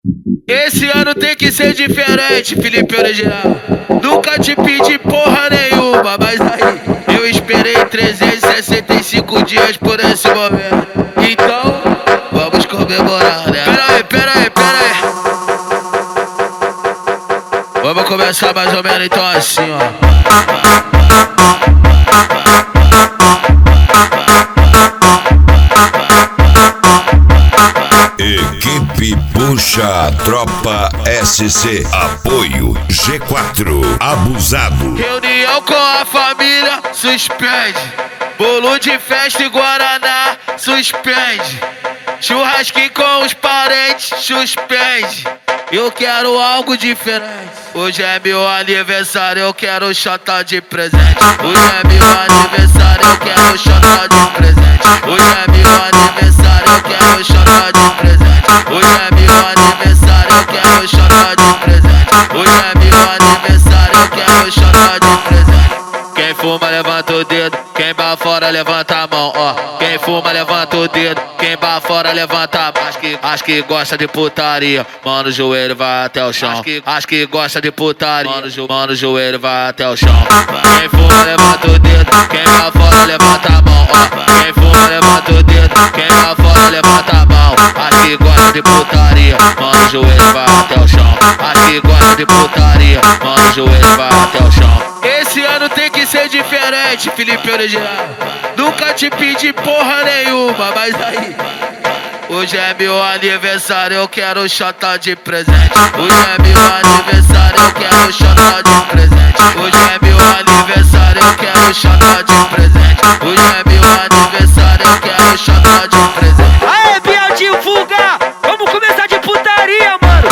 Esse ano tem que ser diferente, Felipe Original. Nunca te pedi porra nenhuma, mas aí eu esperei 365 dias por esse momento. Então, vamos comemorar, né? Pera aí. Vamos começar mais ou menos então assim, ó. Equipe Puxa Tropa SC. Apoio G4 Abusado. Reunião com a família, suspende. Bolo de festa e Guaraná, suspende. Churrasquinho com os parentes, suspende. Eu quero algo diferente. Hoje é meu aniversário, eu quero chata de presente. Hoje é meu aniversário, eu quero chata de presente. Hoje é meu aniversário, eu quero chata de presente. Hoje é meu aniversário, eu quero chata de presente. Hoje é meu aniversário, eu quero chata de presente. Quem fuma levanta o dedo, quem vai fora levanta a mão, ó. Quem fuma levanta o dedo, quem vai fora levanta a mão. Acho que gosta de putaria, mano, o joelho vai até o chão. Acho que gosta de putaria, mano, o joelho vai até o chão. Quem fuma levanta o dedo, quem vai fora levanta a mão, ó. Quem fuma levanta o dedo, quem vai fora levanta a mão. Acho que gosta de putaria, mano, o joelho vai até o chão. Acho que gosta de putaria, mano, o joelho vai até o chão. Esse ano tem que ser diferente, Felipe Original. Nunca te pedi porra nenhuma, mas aí hoje é meu aniversário, eu quero chata de presente. Hoje é meu aniversário, eu quero chata de presente. Hoje é meu aniversário, eu quero chata de presente. Hoje é meu aniversário, eu quero chata de presente. Aê, Biel, divulga! Vamos começar de putaria, mano!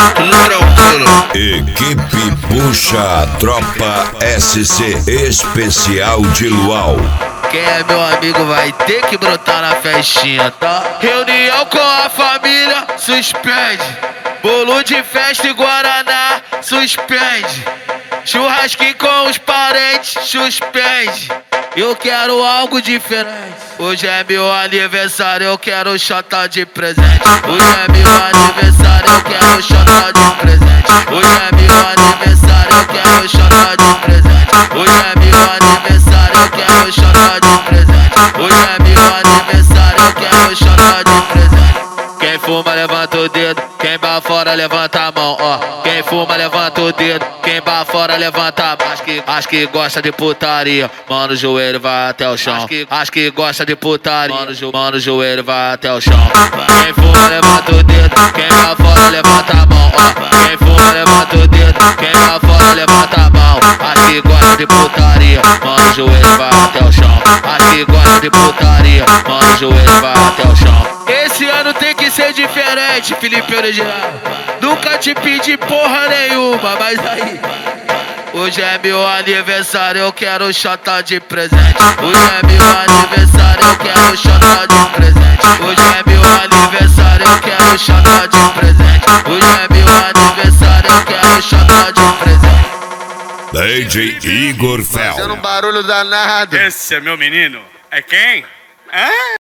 Equipe Puxa Tropa SC Especial de Luau. Quem é meu amigo vai ter que brotar na festinha, tá? Reunião com a família, suspende. Bolo de festa e Guaraná, suspende. Churrasquinho com os parentes, suspende. Eu quero algo diferente. Hoje é meu aniversário, eu quero chata de presente. Hoje é meu aniversário, eu quero chata de presente. Hoje é meu aniversário, eu quero chata de presente. Hoje é meu aniversário, eu quero chata de presente. Hoje é meu aniversário, eu quero chata de presente. Quem fuma levanta o dedo, quem vai fora levanta a mão, ó. Quem fuma levanta o dedo, quem vai fora levanta a mão. Acho que gosta de putaria, mano, o joelho vai até o chão. Acho que gosta de putaria, mano, o joelho vai até o chão. Quem fuma levanta o dedo, quem vai fora levanta a mão, ó. Quem fuma levanta o dedo, quem vai fora levanta a mão. Acho que gosta de putaria, mano, o joelho vai até o chão. Acho que gosta de putaria, mano, o joelho vai até o chão. Esse ano tem que ser diferente, Felipe Original. Nunca te pedi porra nenhuma, mas aí hoje é meu aniversário, eu quero chata de presente. Hoje é meu aniversário, eu quero chata de presente. Hoje é meu aniversário, eu quero chata de presente. Hoje é meu aniversário, eu quero chata de presente. DJ Igor Fel. Fazendo um barulho danado. Esse é meu menino. É quem? Hã?